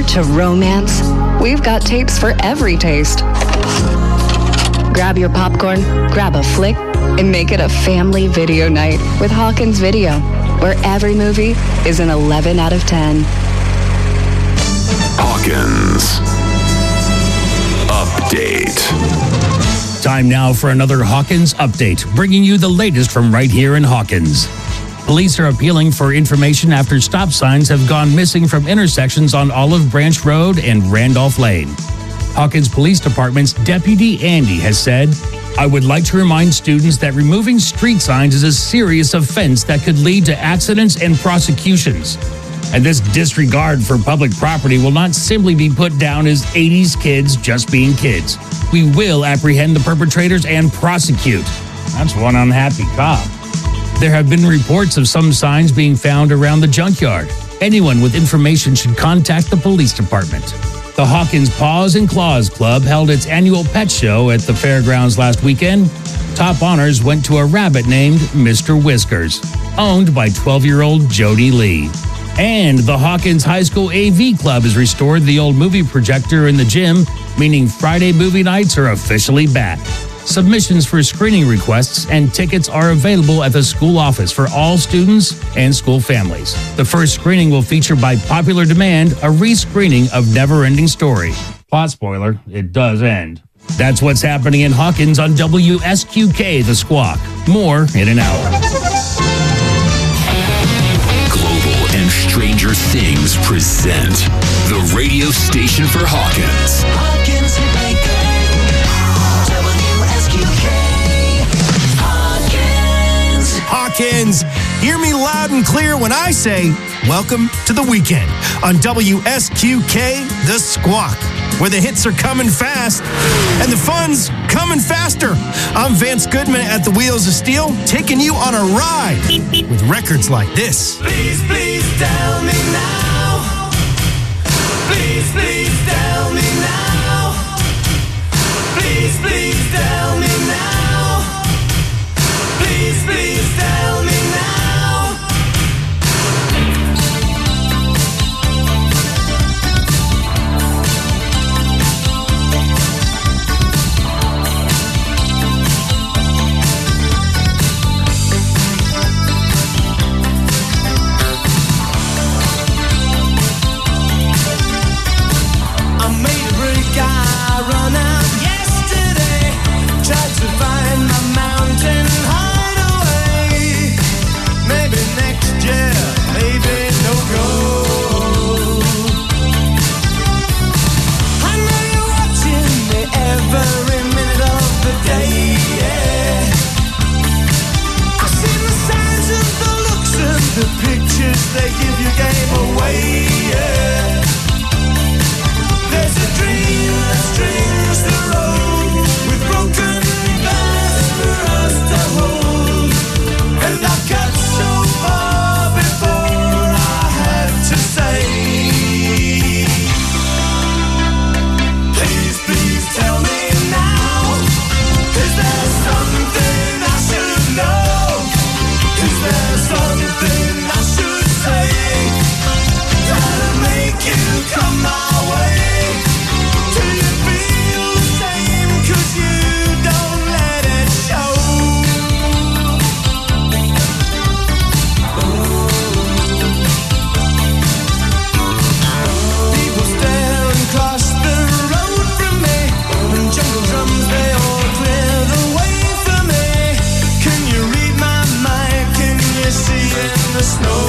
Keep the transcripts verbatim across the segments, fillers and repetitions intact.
to romance, we've got tapes for every taste. Grab your popcorn, grab a flick, and make it a family video night with Hawkins Video, where every movie is an eleven out of ten. Hawkins Update. Time now for another Hawkins Update, bringing you the latest from right here in Hawkins. Police are appealing for information after stop signs have gone missing from intersections on Olive Branch Road and Randolph Lane. Hawkins Police Department's Deputy Andy has said, "I would like to remind students that removing street signs is a serious offense that could lead to accidents and prosecutions. And this disregard for public property will not simply be put down as eighties kids just being kids. We will apprehend the perpetrators and prosecute." That's one unhappy cop. There have been reports of some signs being found around the junkyard. Anyone with information should contact the police department. The Hawkins Paws and Claws Club held its annual pet show at the fairgrounds last weekend. Top honors went to a rabbit named Mister Whiskers, owned by twelve-year-old Jody Lee. And the Hawkins High School A V Club has restored the old movie projector in the gym, meaning Friday movie nights are officially back. Submissions for screening requests and tickets are available at the school office for all students and school families. The first screening will feature by popular demand a rescreening of Neverending Story. Plot spoiler, it does end. That's what's happening in Hawkins on W S Q K The Squawk. More in an hour. Global and Stranger Things present the radio station for Hawkins. Hawkins Maker. Hawkins, hear me loud and clear when I say, welcome to the weekend on W S Q K The Squawk, where the hits are coming fast and the fun's coming faster. I'm Vance Goodman at the Wheels of Steel, taking you on a ride with records like this. Please, please tell me now. Please, please tell me now. Please, please tell me now. Please, please tell me now. I made a break, I run out yesterday. Tried to find my mountain hideaway. Maybe next year, maybe no go. I know you're watching me every minute of the day, yeah. I see the signs and the looks and the pictures they give you gave away, yeah. There's a dream that strings the road with broken glass for us to hold. And I got so far before I had to say, please, please tell me now. Is there something I should know? Is there something I should say that'll make you come my way? Do you feel the same? 'Cause you don't let it show. People stare and cross the road from me, and jungle drums they all clear the way for me. Can you read my mind? Can you see in the snow?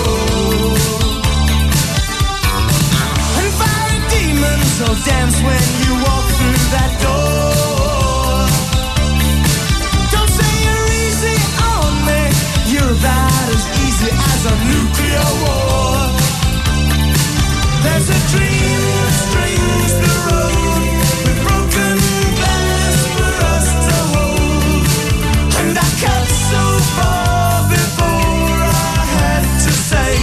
And fiery demons will dance when you walk through that door. Don't say you're easy on me. You're about as easy as a nuclear war. There's a dream that strings the road with broken glass for us to hold. And I cut so far before I had to say,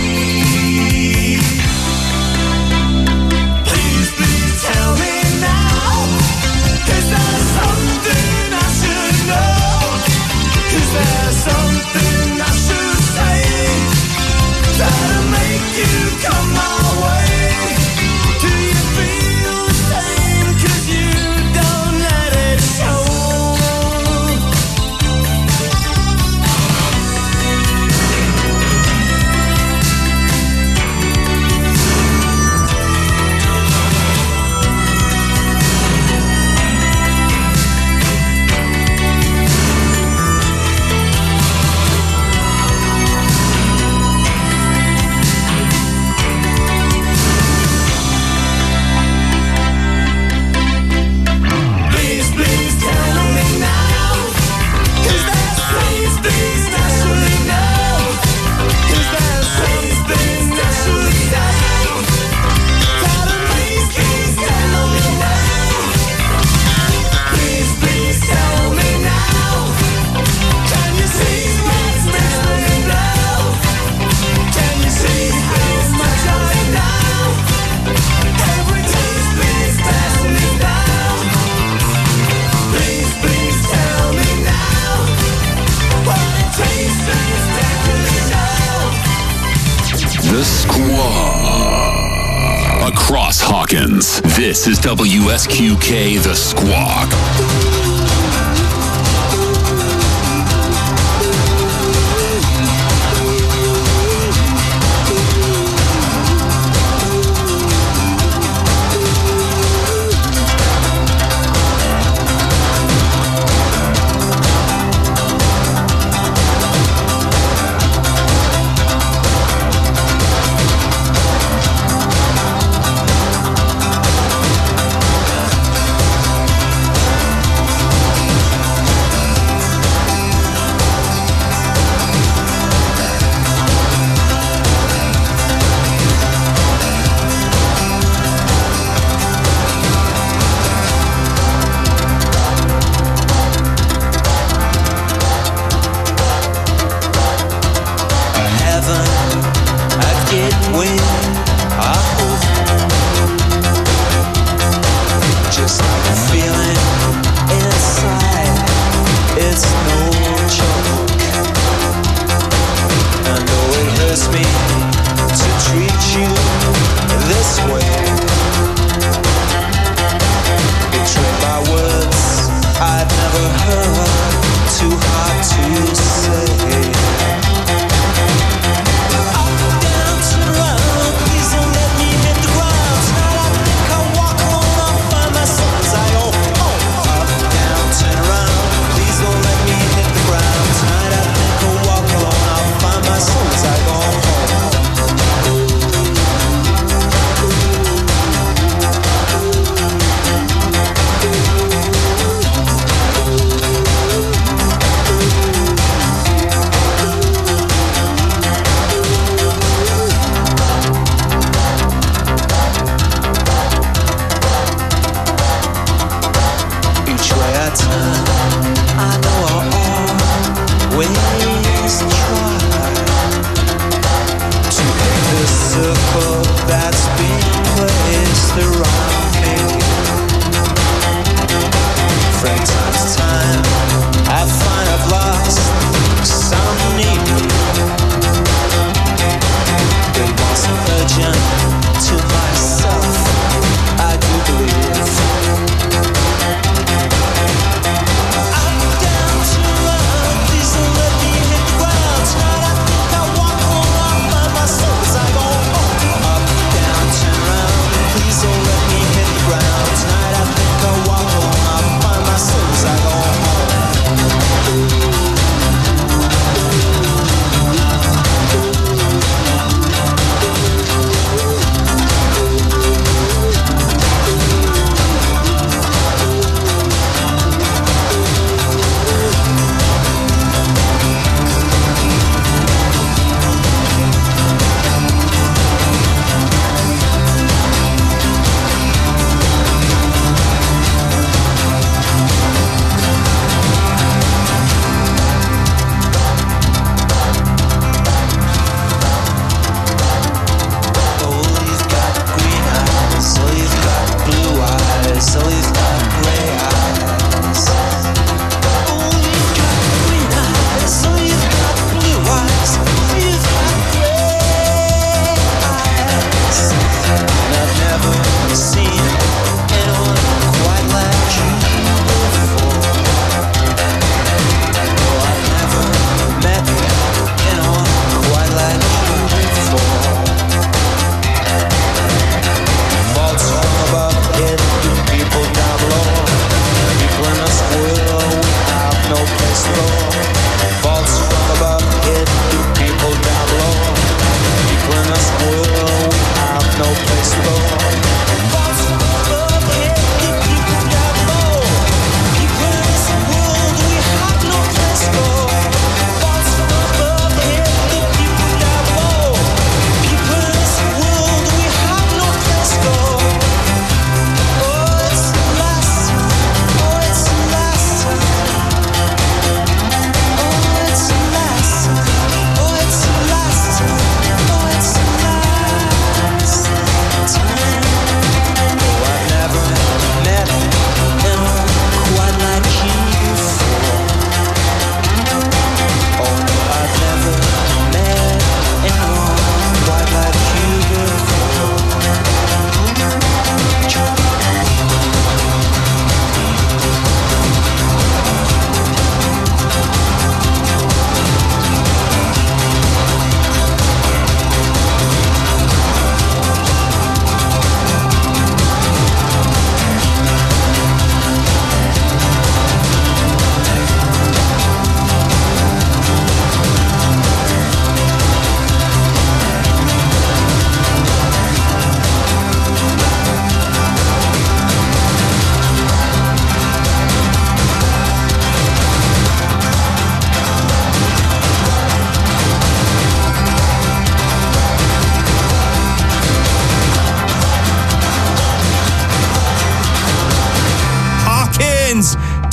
please, please tell me now. Hawkins. This is W S Q K The Squawk.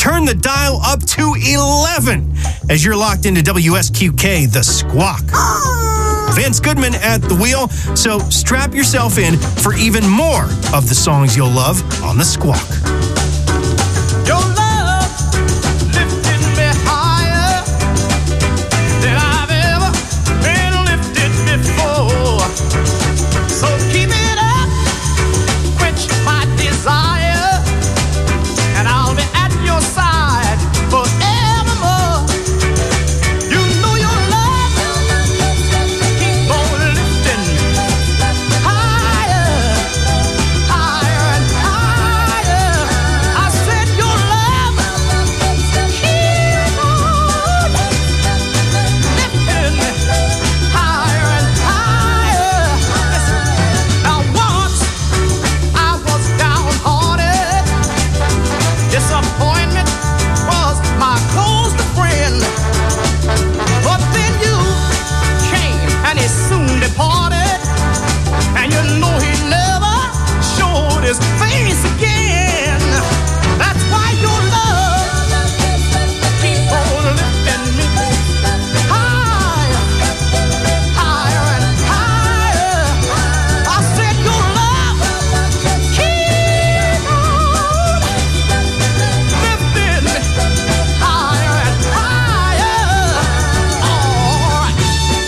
turn the dial up to eleven as you're locked into W S Q K, The Squawk. Vince Goodman at the wheel, so strap yourself in for even more of the songs you'll love on The Squawk. Your love lifted me higher than I've ever been lifted before. So keep it up, quench my desire, and I'll be at your side forevermore. You know your love keep on lifting me higher, higher and higher. I said your love keep on lifting me higher and higher. Now once I was downhearted, disappointment was my closest friend. But then you came and he soon departed, and you know he never showed his face again. That's why your love keep on lifting me higher, higher and higher. I said your love keep on lifting me higher and higher. All right.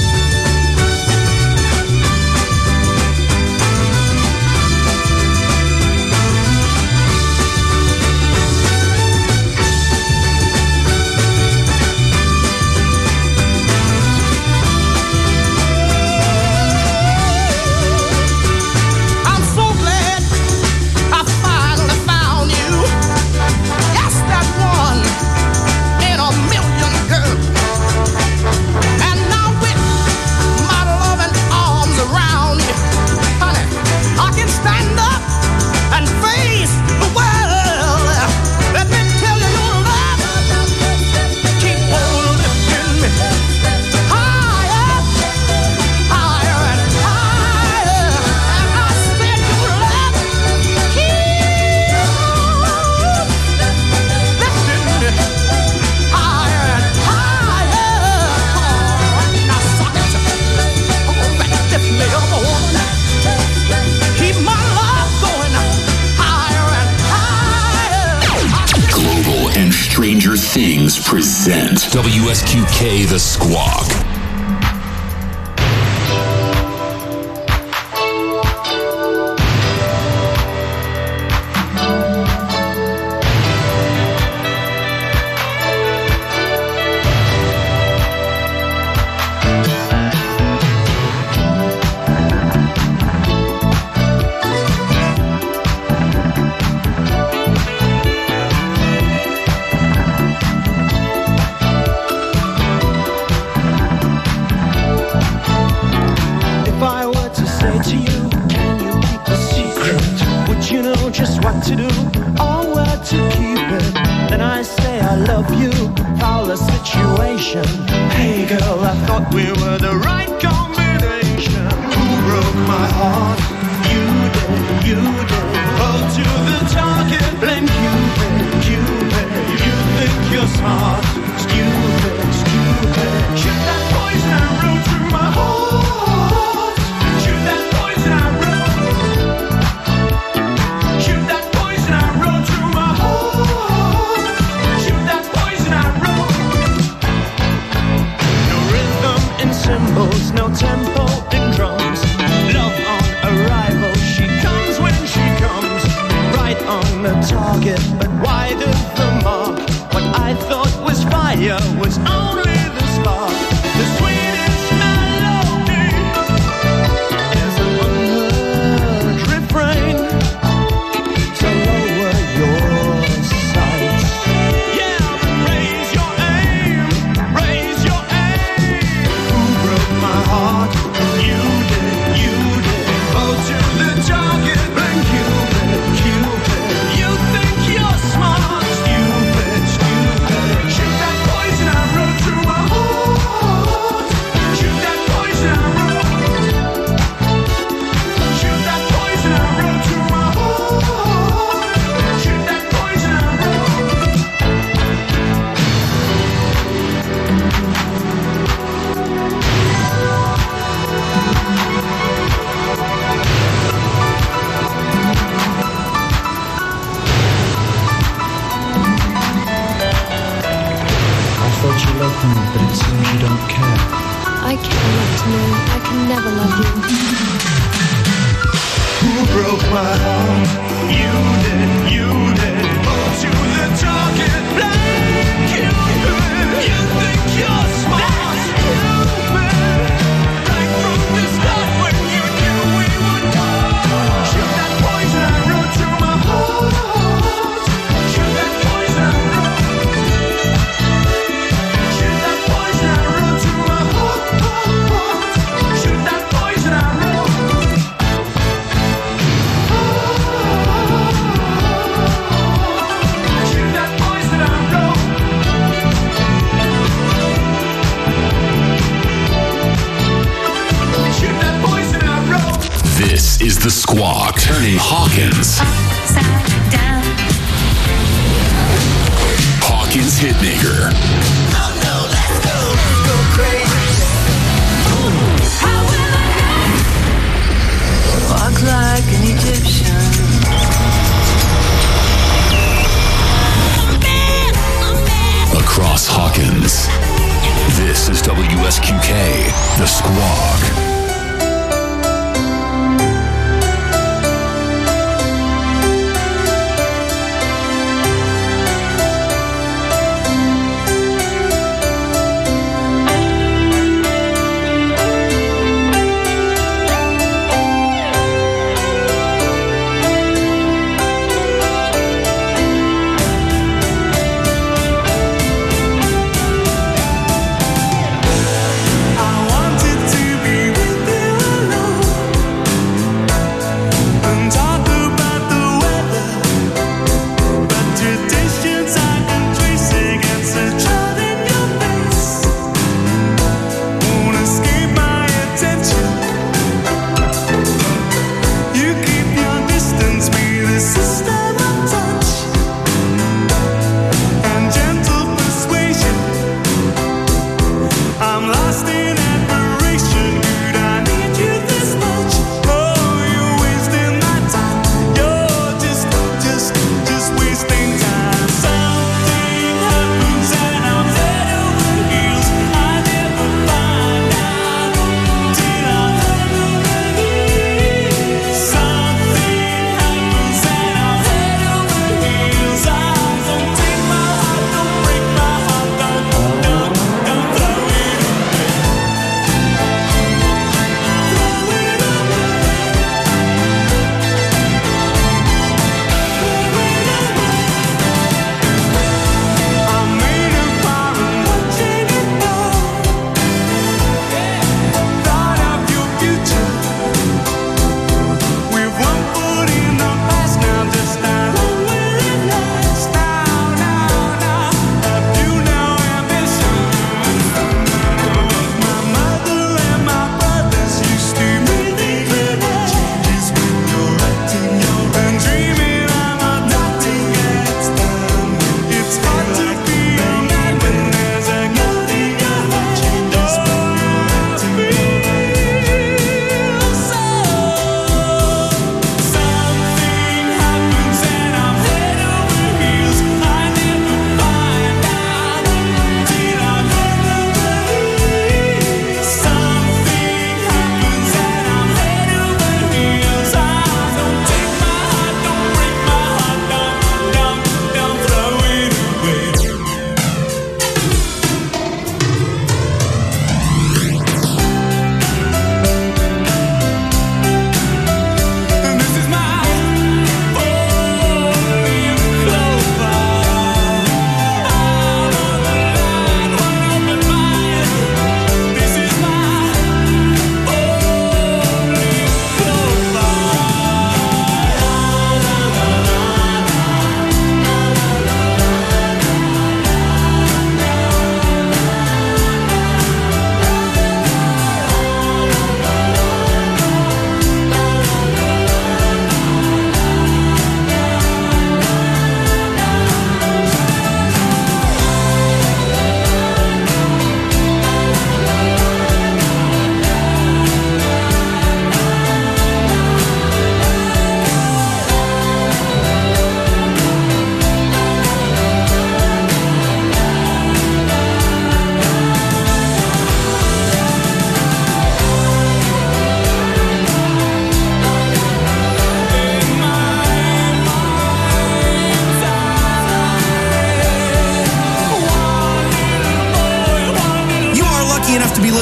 I'm so glad I finally found you. Yes, that one in a million girls. And now with my loving arms around you, honey, I can stand up and face the world. Let me tell you, your love keep on lifting me higher, higher and higher. And I said your love keep on lifting me higher and higher. Now suck it. All right, lift me up, woman. Keep my love going higher and higher. Global and Stranger Things present W S Q K The Squawk. If I were to say to you, can you keep a secret? Would you know just what to do or where to keep it? Then I say I love you, foul the situation. Hey girl, I thought we were the right combination. Who broke my heart? You did, you did. Hold to the target, blame Cupid, Cupid. You think you're smart, stupid, stupid. Shoot that poison arrow through my heart. Shoot that poison arrow. Shoot that poison arrow through my heart. Shoot that poison arrow. No rhythm in cymbals, no tempo in drums. Love on arrival, she comes when she comes. Right on the target, but wide of the mark. What I thought was fire was only the spark. The sweetest melody is an unheard refrain. So lower your sights. Yeah, but raise your aim, raise your aim. Who broke my heart? You did, you did. Oh, to the target, blame Cupid, Cupid. You think you're smart, stupid, stupid. Shoot that poison arrow You did, you did. Move to the target blank. You you think you're smart. Stupid. Right from the start when you knew we would part. Shoot that poison arrow through my heart. Shoot that poison arrow. Shoot that poison arrow through my heart. Shoot that poison arrow. Shoot that poison arrow. Shoot that poison arrow. This is the Squawk, turning Hawkins. Upside down. Hawkins Hitmaker. How will I walk like an Egyptian? I'm bad, I'm bad. Across Hawkins. This is W S Q K, the Squawk. I wanted to be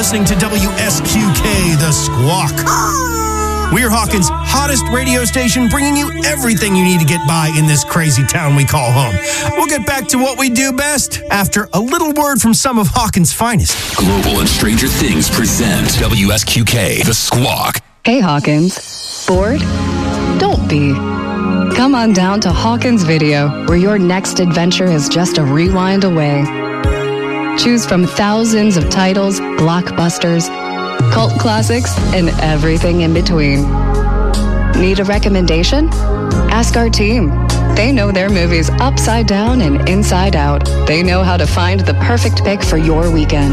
listening to W S Q K, The Squawk. We're Hawkins' hottest radio station, bringing you everything you need to get by in this crazy town we call home. We'll get back to what we do best after a little word from some of Hawkins' finest. Global and Stranger Things present W S Q K, The Squawk. Hey, Hawkins. Bored? Don't be. Come on down to Hawkins Video, where your next adventure is just a rewind away. Choose from thousands of titles, blockbusters, cult classics, and everything in between. Need a recommendation? Ask our team. They know their movies upside down and inside out. They know how to find the perfect pick for your weekend.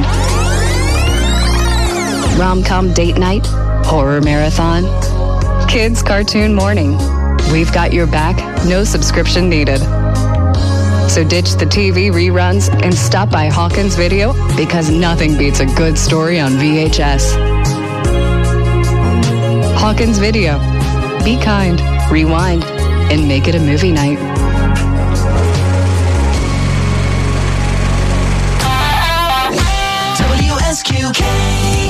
Rom-com date night, horror marathon, kids cartoon morning. We've got your back, no subscription needed. So ditch the T V reruns and stop by Hawkins Video, because nothing beats a good story on V H S. Hawkins Video. Be kind, rewind, and make it a movie night. W S Q K.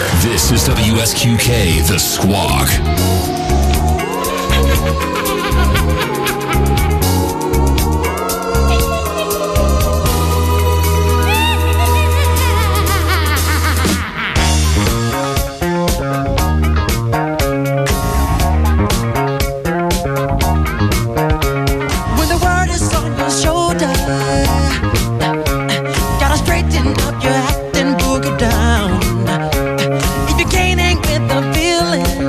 This is W S Q K, The Squawk. When the world is on your shoulder, gotta straighten up your act and boogie down. If you can't hang with the feeling,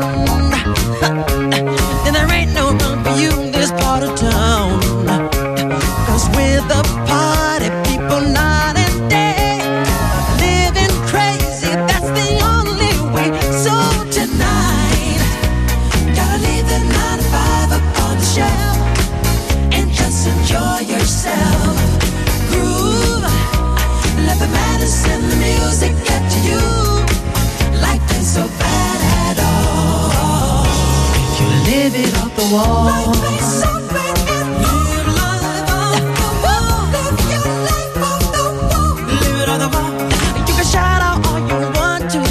then there ain't no room for you in this part of town. Cause we're the party people night and day, living crazy, that's the only way. So tonight, gotta leave the nine to five up on the shelf and just enjoy yourself. Groove, let the madness and the music get to you. Life ain't so bad at all. If you live it off the wall. Life ain't so bad at all. Live life off the wall. Live your life off the wall. Live it off the wall. You can shout out all you want to,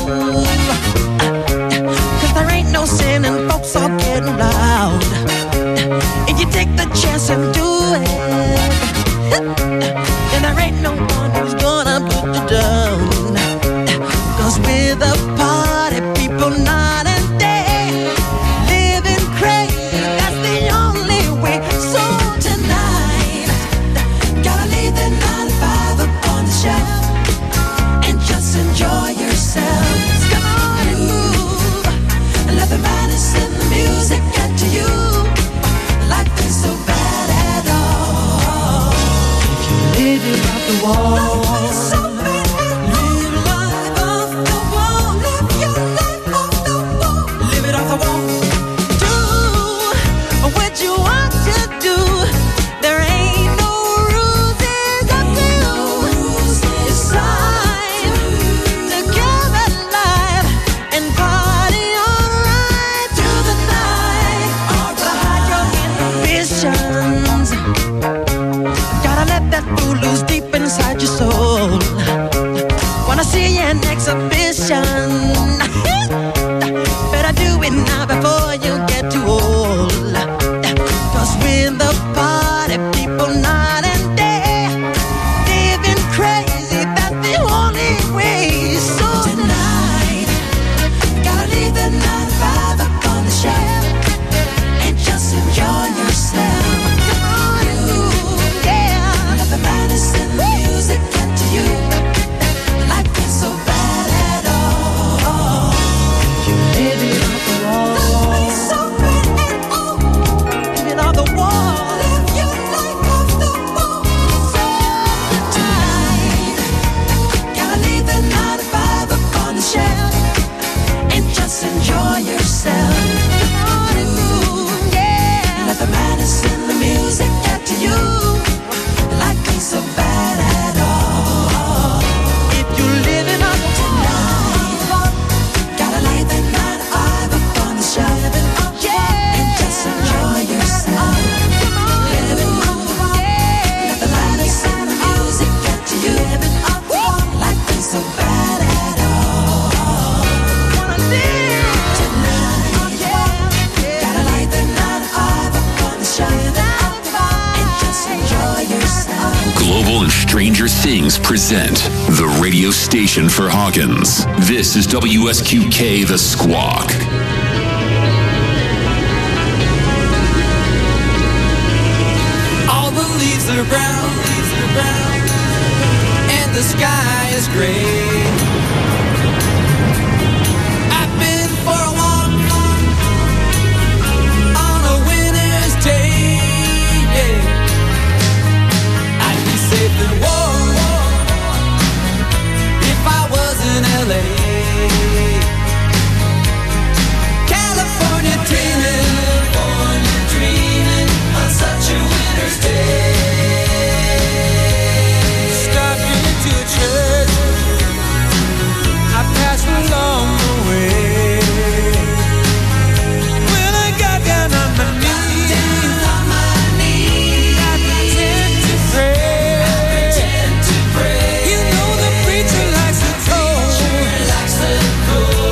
cause there ain't no sin and folks all getting loud. If you take the chance and do it, then there ain't no one who's gonna put you down. Cause we're the party people night and day, living crazy, that's the only way. So tonight, gotta leave the nine to five up on the shelf and just enjoy yourself. Come on and move, let the madness and the music get to you. Life ain't so bad at all. If you live it off the wall. Life ain't so bad at all. Live life off the wall. Live your life off the wall. Live it off the wall. Do what you want to do. There ain't no rules, it's up to you. It's time to come alive and party alright through the night. Hide your inhibitions. Gotta let that fool loose deep inside your soul. Wanna see an exhibition? Better do it now before you get too old. Cause we're the party people night and day, living crazy, that's the only way. So tonight, gotta leave the nine to five up on the shelf and just enjoy yourself. Come on, you, yeah. Let the madness and the music get to you. Life ain't so bad at all. You live it off the wall. Life ain't so bad at all. Live it off the wall. Live your life off the wall. So tonight, gotta leave the nine to five up on the shelf and just enjoy yourself. Come on and move, yeah. Let the madness and the music get to you. Life ain't so bad at all. If you live it on tonight, gotta leave the nine to five up on the shelf, yeah, and just enjoy yourself. Come on, live it on the wall. Let the madness and the music get to you. Life ain't so bad at all. Wanna live tonight, yeah. Gotta leave the nine to five up on the shelf and just enjoy yourself. Global and Stranger Things present the radio station for Hawkins. This is W S Q K, The Squawk. All the leaves are brown, leaves are brown, and the sky is gray. I've been for a walk on a winter's day. Yeah. I'd be safe and warm if I was in L A. California dreaming, California dreaming on such a winter's day. Stopping into a church I passed along the way. When I got down on my knees, on my knees, I pretend to pray. I pretend to pray. You know the preacher likes the cold, likes the cold.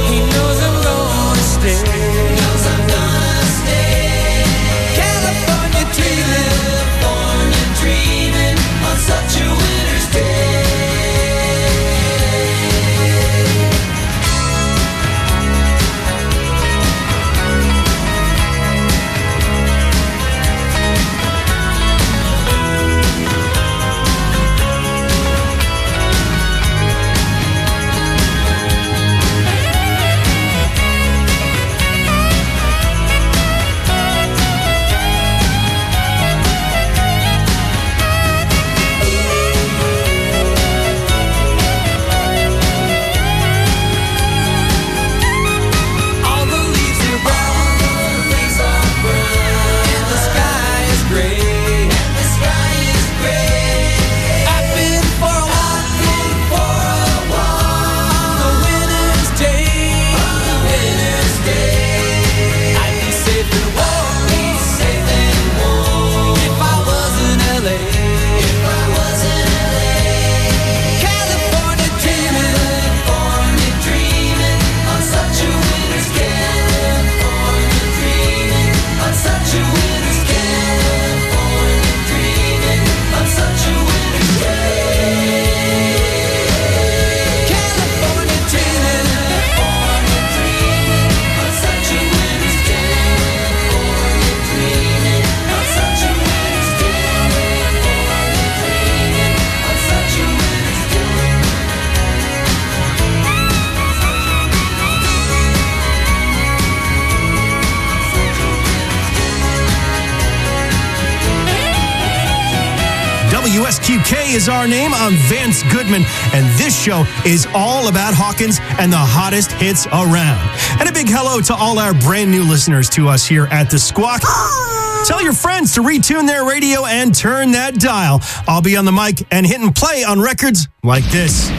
S Q K is our name. I'm Vance Goodman, and this show is all about Hawkins and the hottest hits around. And a big hello to all our brand new listeners to us here at The Squawk. Tell your friends to retune their radio and turn that dial. I'll be on the mic and hitting play on records like this.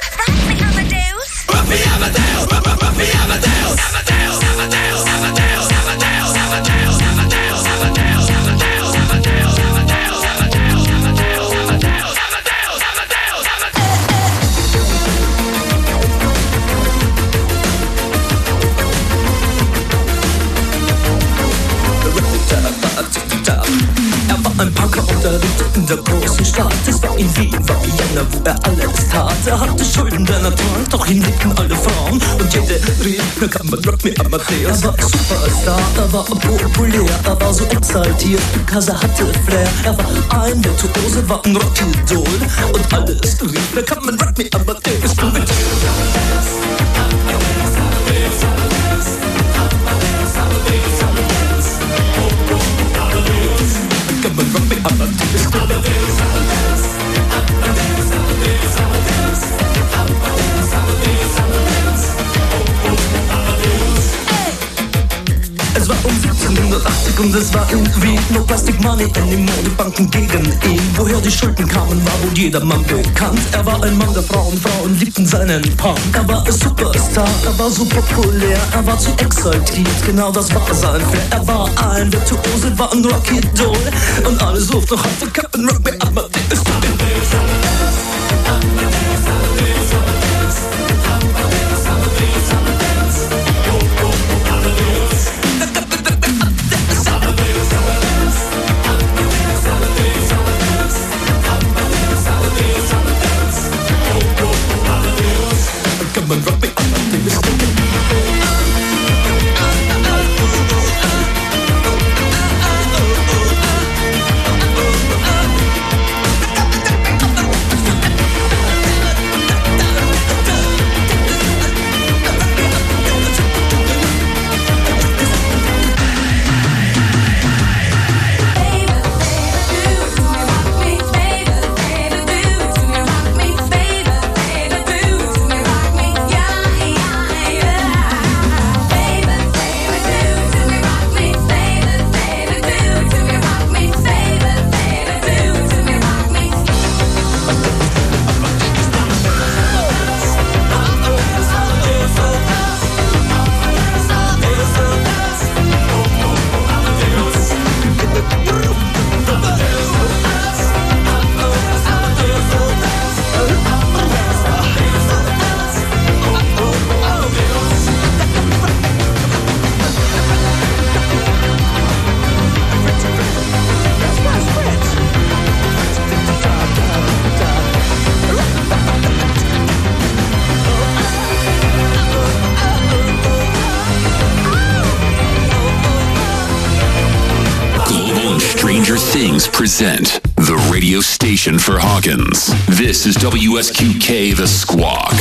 Ein Punker unterrichtete in der großen Stadt. Es war in Wien, war Vienna, wo er alles tat. Er hatte Schulden, denn er trank, doch ihn liebten alle Frauen. Und jede rief, na kann man Rock me Amadeus. Er war Superstar, er war populär, er war so exaltiert, because er hatte Flair. Er war ein Virtuose, war ein Rockidol. Und alles rief, na kann man Rock me Amadeus. Come on, rock me Es war um siebzehnhundertachtzig und es war in Wien. No Plastic Money in den Modebanken gegen ihn. Woher die Schulden kamen, war wohl jedermann bekannt. Er war ein Mann der Frauen, Frauen liebten seinen Punk. Er war ein Superstar, er war so populär, er war zu exaltiert, genau das war sein Flair. Er war ein Virtuose, war ein Rockidol. Und alle suchten noch heute Captain Rock me Amadeus. Come on, rock me Amadeus. Present the radio station for Hawkins. This is W S Q K The Squawk.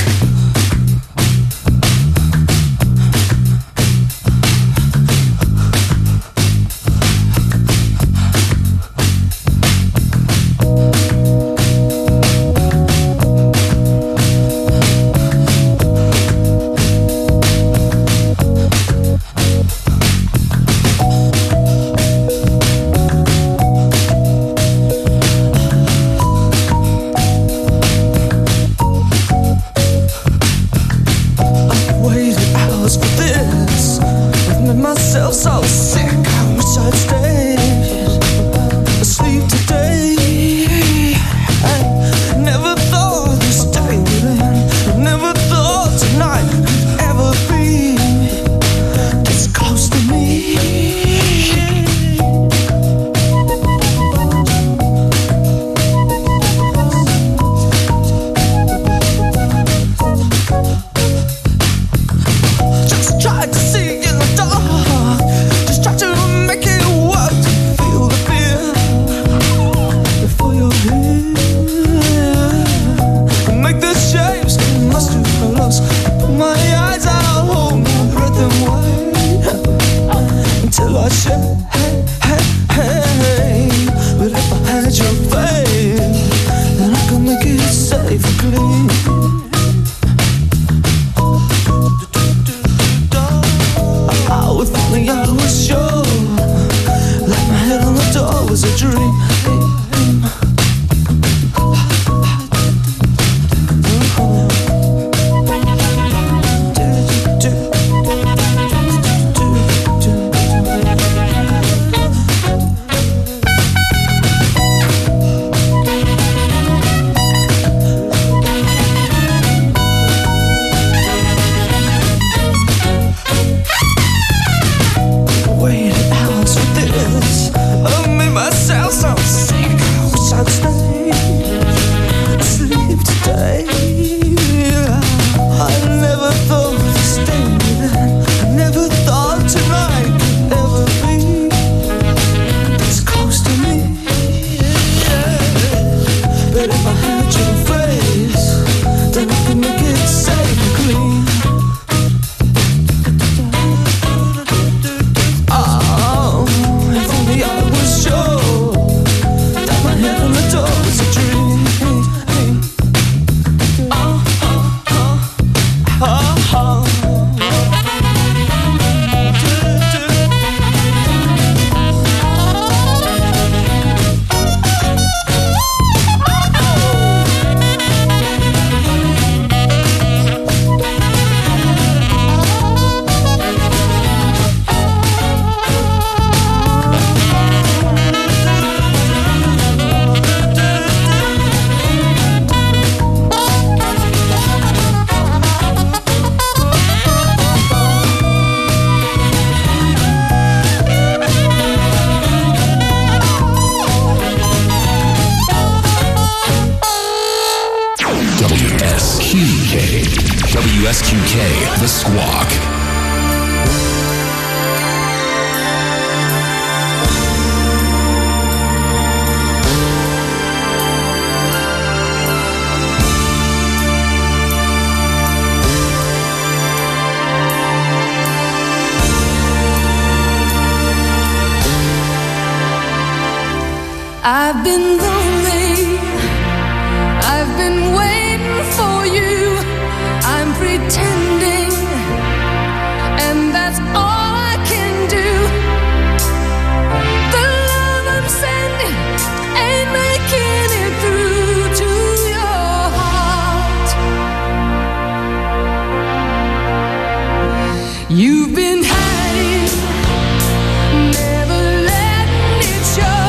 Tried to see in the dark, just tried to make it work. S Q K, The Squawk. I've been lonely, I've been waiting for you, I'm pretending, and that's all I can do. The love I'm sending ain't making it through to your heart. You've been hiding, never letting it show.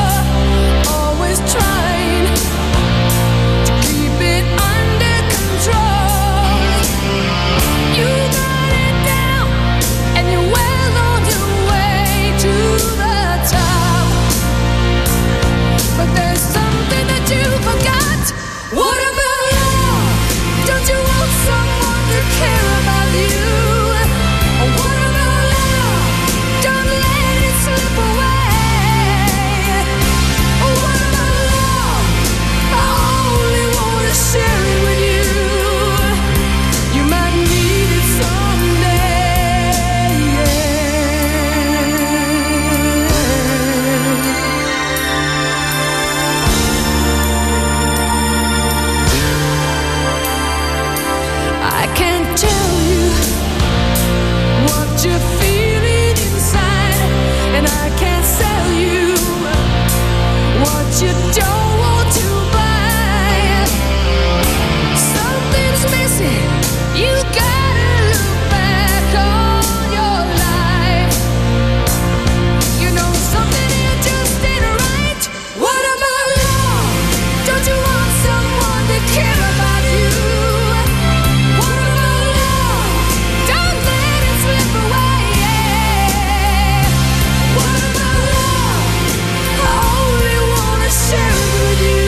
Trying to keep it under control. You got it down, and you're well on your way to the top. But there's something that you forgot. What about love? Don't you want someone to care about you? What about love? Don't let it slip away. Share it with you. You might need it someday. I can't tell you what you're feeling inside, and I can't sell you what you don't want to buy. You gotta look back on your life. You know something here just ain't right. What about love? Don't you want someone to care about you? What about love? Don't let it slip away. What about love? I only wanna share it with you.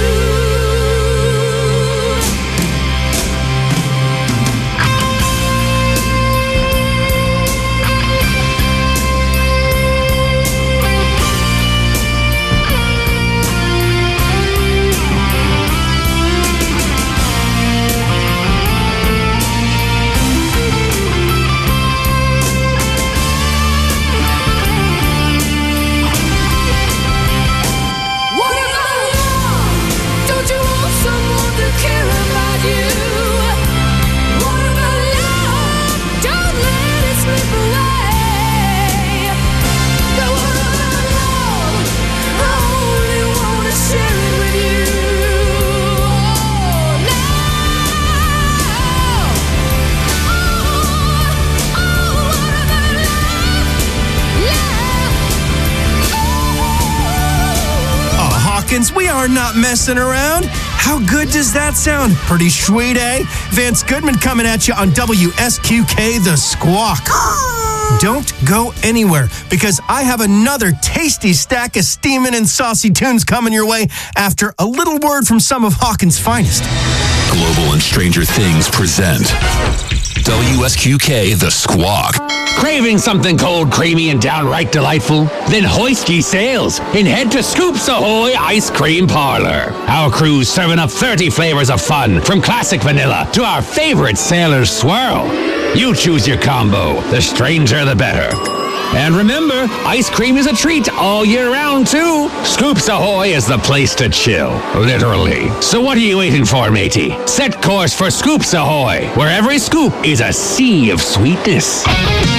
We are not messing around. How good does that sound? Pretty sweet, eh? Vance Goodman coming at you on W S Q K, The Squawk. Don't go anywhere, because I have another tasty stack of steaming and saucy tunes coming your way after a little word from some of Hawkins' finest. Global and Stranger Things present W S Q K, The Squawk. Craving something cold, creamy, and downright delightful? Then hoist ye sails and head to Scoops Ahoy Ice Cream Parlor. Our crew's serving up thirty flavors of fun, from classic vanilla to our favorite Sailor's Swirl. You choose your combo. The stranger, the better. And remember, ice cream is a treat all year round, too. Scoops Ahoy is the place to chill, literally. So what are you waiting for, matey? Set course for Scoops Ahoy, where every scoop is a sea of sweetness. W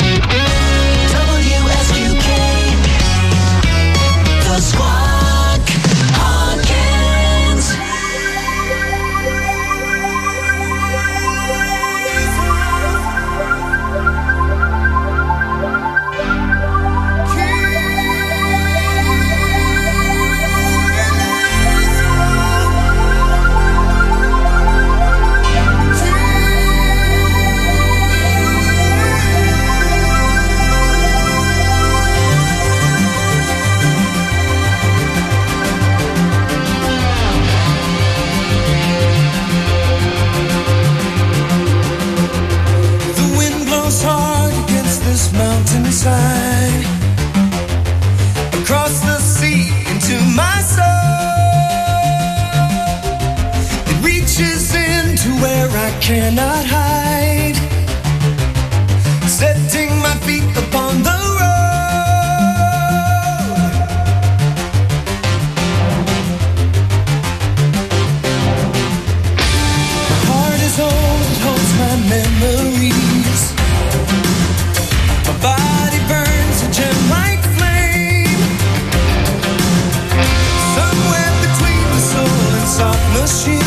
S Q K, The Squawk, Hawkins. cannot hide. Setting my feet upon the road. My heart is home, it holds my memories. My body burns a gem like flame. Somewhere between the soul and soft machine.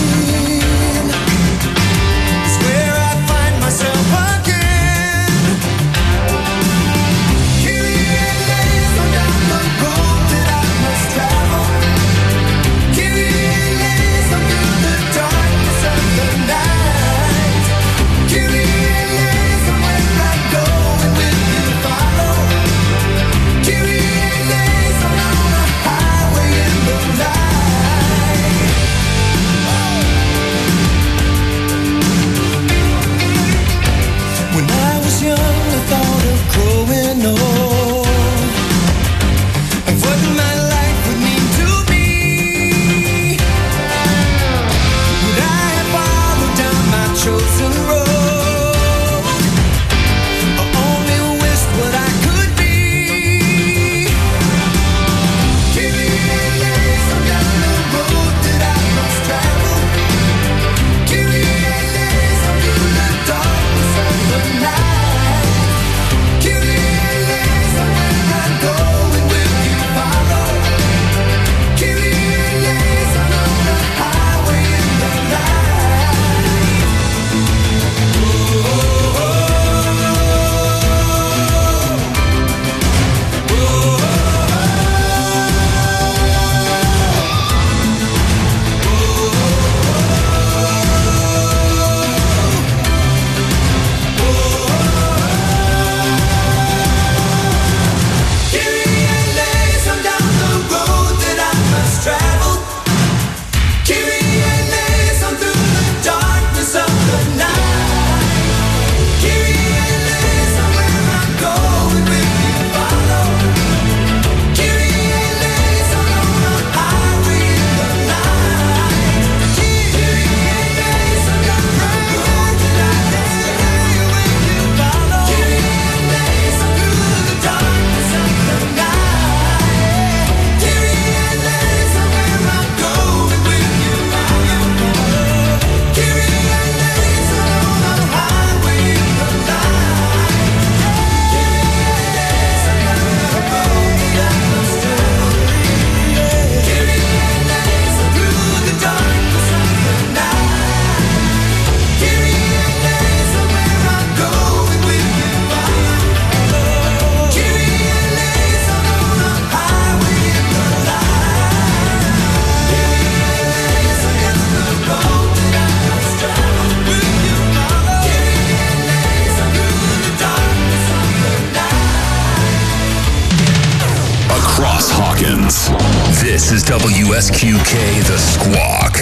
This is W S Q K The Squawk.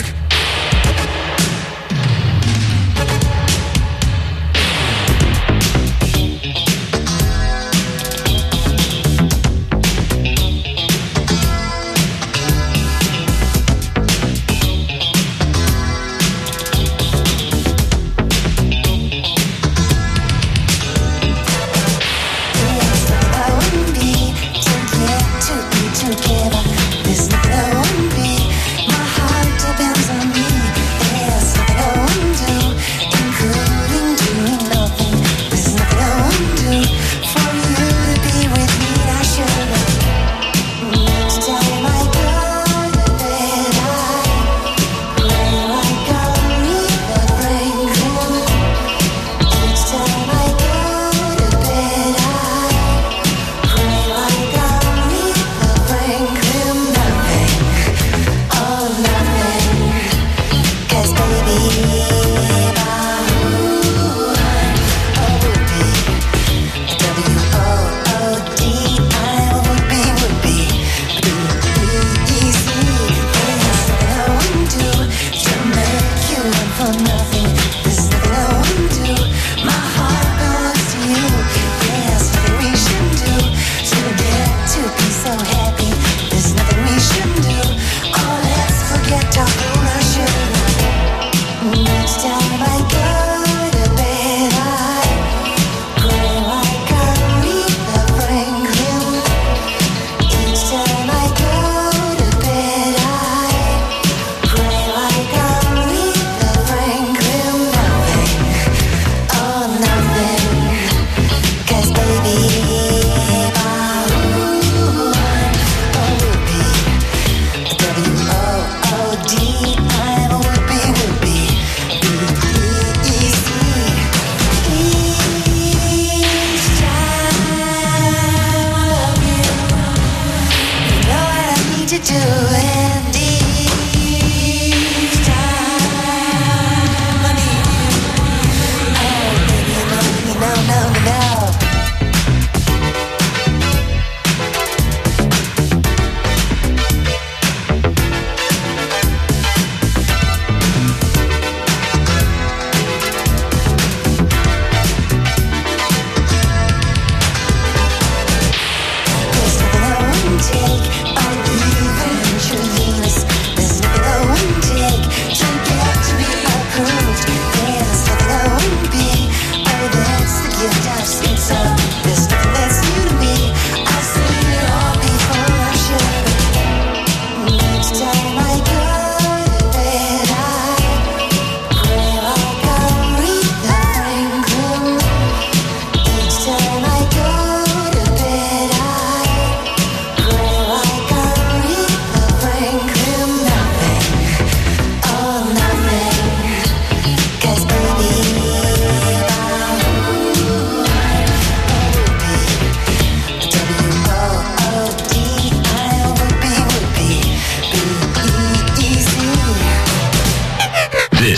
Together, there's nothing I won't be. My heart depends on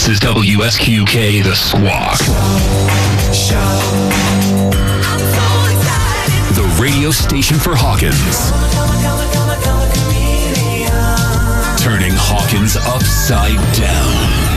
This is W S Q K, The Squawk. The radio station for Hawkins. Turning Hawkins upside down.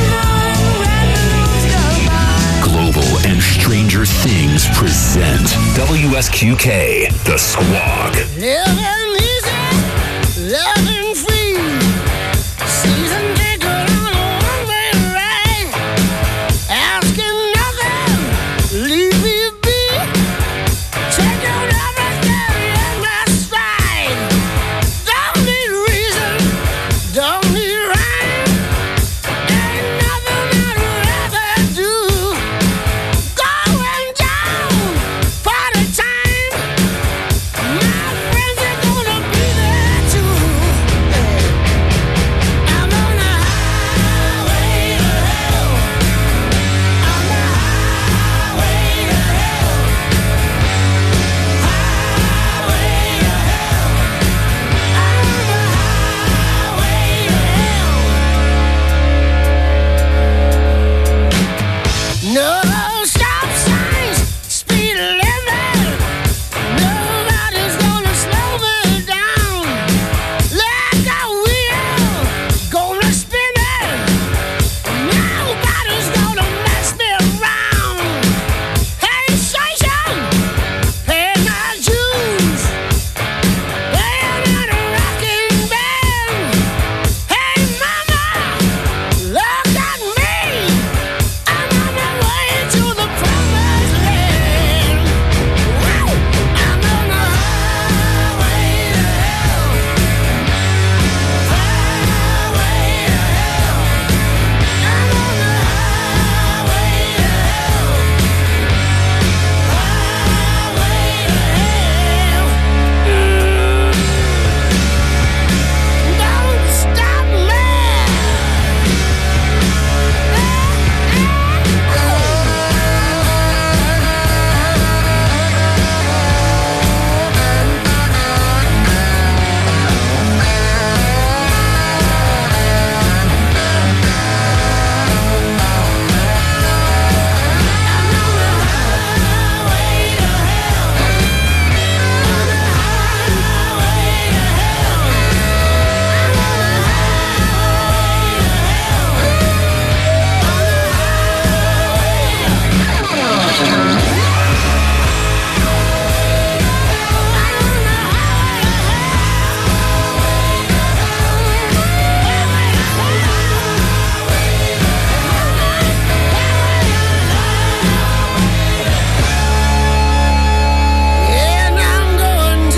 Global and Stranger Things present W S Q K, The Squawk. Living easy, loving free. Season ticket on a one-way ride. Asking nothing, leave me be. Take out everything in my stride. Don't need reason, don't need rhyme. Ain't nothing I'd rather do. Going down, party time. My friends are gonna be there too. I'm on the highway to hell. On the highway to hell. Highway to hell. I'm on the highway to hell. No stop signs, speed limit. Nobody's gonna slow me down. Like a wheel, gonna spin it. Nobody's gonna mess me around. Hey, station, pay my dues. Playing in a rocking band. Hey, mama, look at me. I'm on my way to the promised land. Woo! I'm on the highway to hell. Highway to hell. I'm on the highway to hell. Highway to hell. Don't stop And I'm going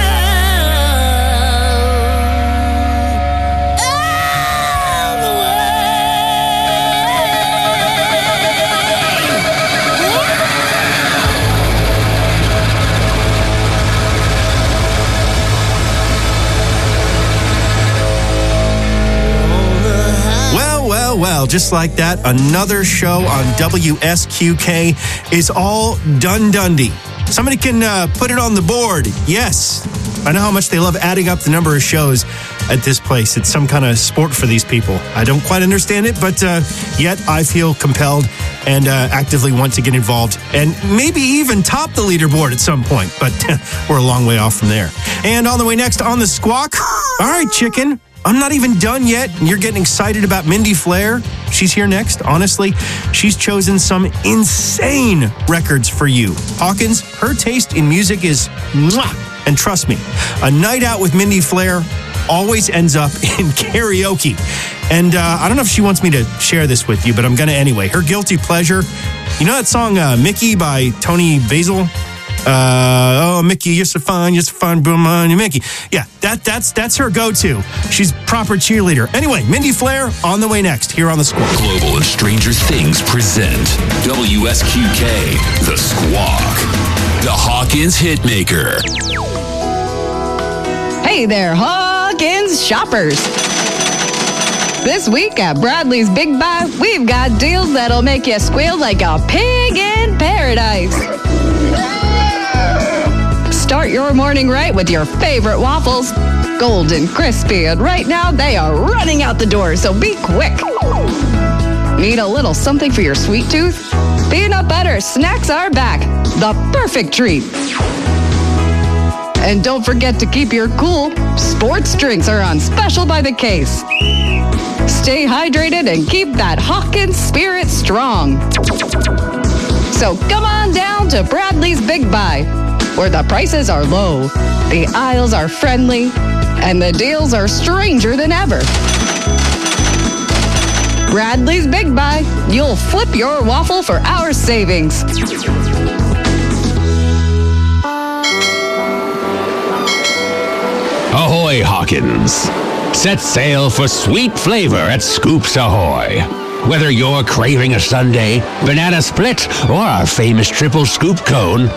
down all the Well, well, well, just like that, another show on W S Q K is all done Dundee. Somebody can uh, put it on the board. Yes. I know how much they love adding up the number of shows at this place. It's some kind of sport for these people. I don't quite understand it, but uh, yet I feel compelled and uh, actively want to get involved and maybe even top the leaderboard at some point, but we're a long way off from there. And on the way next on the Squawk, all right, chicken, I'm not even done yet. And you're getting excited about Mindy Flair. She's here next. Honestly, she's chosen some insane records for you. Hawkins, her taste in music is mwah. And trust me, a night out with Mindy Flair always ends up in karaoke. And uh, I don't know if she wants me to share this with you, but I'm going to anyway. Her guilty pleasure, you know that song uh, Mickey by Tony Basil? Uh, oh, Mickey, you're so fine, you're so fine, boom, on you, Mickey. Yeah, that that's that's her go-to. She's proper cheerleader. Anyway, Mindy Flair on the way next here on The Squawk. Global and Stranger Things present W S Q K, The Squawk, the Hawkins Hitmaker. Hey there, Hawkins shoppers. This week at Bradley's Big Buy, we've got deals that'll make you squeal like a pig in paradise. Start your morning right with your favorite waffles. Golden, crispy, and right now they are running out the door, so be quick. Need a little something for your sweet tooth? Peanut butter snacks are back. The perfect treat. And don't forget to keep your cool. Sports drinks are on special by the case. Stay hydrated and keep that Hawkins spirit strong. So come on down to Bradley's Big Buy, where the prices are low, the aisles are friendly, and the deals are stranger than ever. Bradley's Big Buy. You'll flip your waffle for our savings. Ahoy, Hawkins! Set sail for sweet flavor at Scoops Ahoy. Whether you're craving a sundae, banana split, or our famous triple scoop cone,